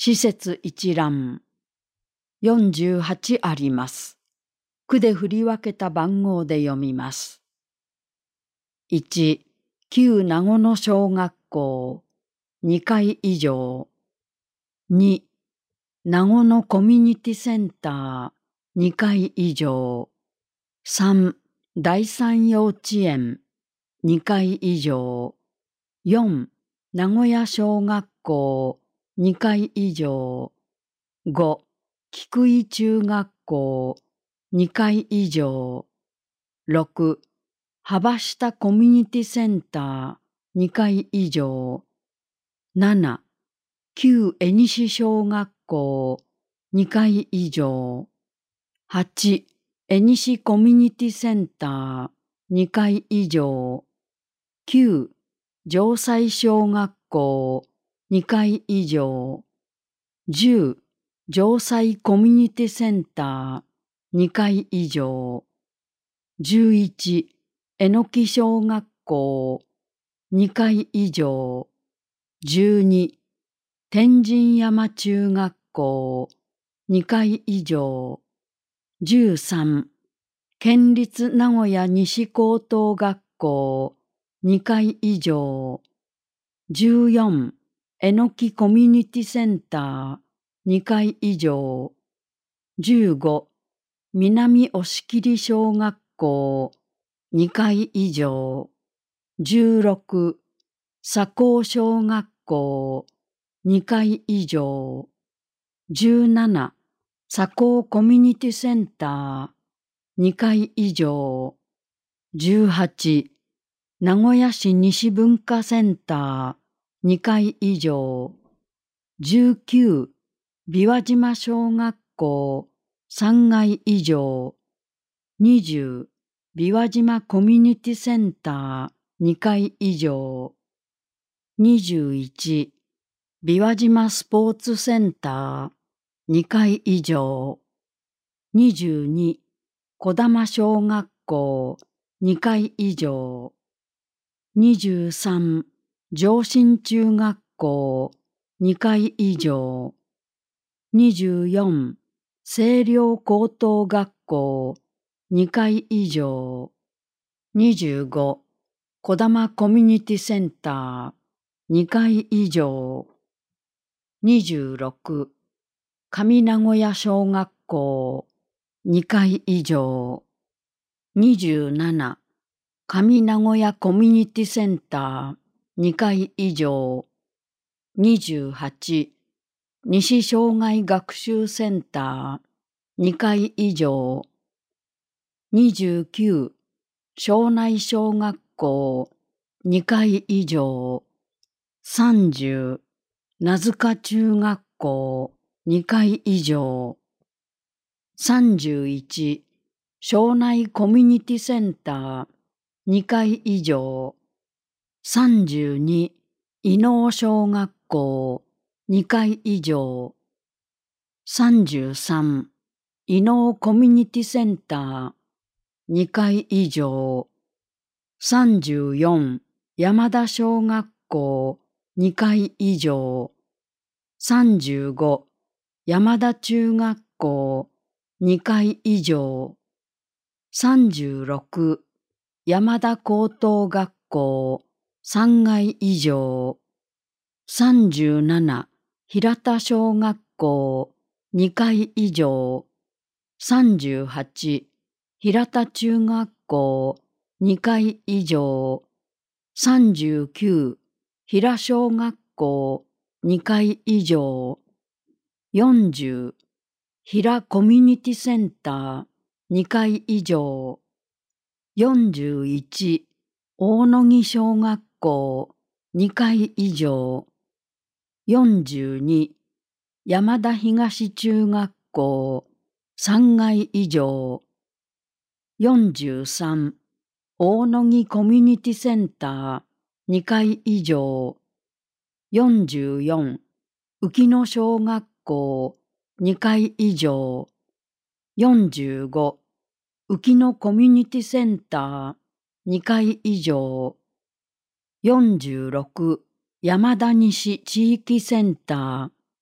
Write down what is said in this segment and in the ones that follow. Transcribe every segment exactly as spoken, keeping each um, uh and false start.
施設一覧。よんじゅうはちあります。区で振り分けた番号で読みます。いち、旧名護野小学校にかい以上。に、名護野コミュニティセンターにかい以上。さん、第三幼稚園にかい以上。よん、名古屋小学校にかい以上。ご、菊井中学校にかい以上。ろく、幅下コミュニティセンターにかい以上。なな、旧江西小学校にかい以上。はち、江西コミュニティセンターにかい以上。きゅう、城西小学校にかい以上。じゅう、城西コミュニティセンターにかい以上。じゅういち、えのき小学校にかい以上。じゅうに、天神山中学校にかい以上。じゅうさん、県立名古屋西高等学校にかい以上。じゅうよん、えのきコミュニティセンターにかい以上。じゅうご、南押切小学校にかい以上。じゅうろく、左高小学校にかい以上。じゅうなな、左高コミュニティセンターにかい以上。じゅうはち、名古屋市西文化センターにかい以上。じゅうきゅう、琵琶島小学校さんがい以上。にじゅう、琵琶島コミュニティセンターにかい以上。にじゅういち、琵琶島スポーツセンターにかい以上。にじゅうに、小玉小学校にかい以上。にじゅうさん、上信中学校にかい以上。にじゅうよん、清涼高等学校にかい以上。にじゅうご、小玉コミュニティセンターにかい以上。にじゅうろく、上名古屋小学校にかい以上。にじゅうなな、上名古屋コミュニティセンターにかい以上。にじゅうはち、西障害学習センターにかい以上。にじゅうきゅう、庄内小学校にかい以上。さんじゅう、名塚中学校にかい以上。さんじゅういち、庄内コミュニティセンターにかい以上。さんじゅうに、伊能小学校にかい以上。さんじゅうさん、伊能コミュニティセンターにかい以上。さんじゅうよん、山田小学校にかい以上。さんじゅうご、山田中学校にかい以上。さんじゅうろく、山田高等学校さんがい以上。さんじゅうなな、平田小学校にかい以上。さんじゅうはち、平田中学校にかい以上。さんじゅうきゅう、平小学校にかい以上。よんじゅう、平コミュニティセンターにかい以上。よんじゅういち、大野木小学校にかい以上。よんじゅうに、山田東中学校さんがい以上。よんじゅうさん、大野木コミュニティセンターにかい以上。よんじゅうよん、浮野小学校にかい以上。よんじゅうご、浮野コミュニティセンターにかい以上。よんじゅうろく、山田西地域センター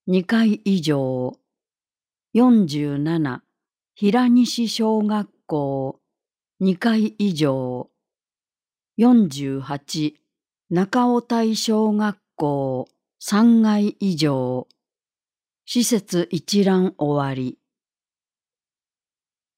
にかい以上。よんじゅうなな平西小学校にかい以上。よんじゅうはち中尾台小学校さんがい以上。施設一覧終わり。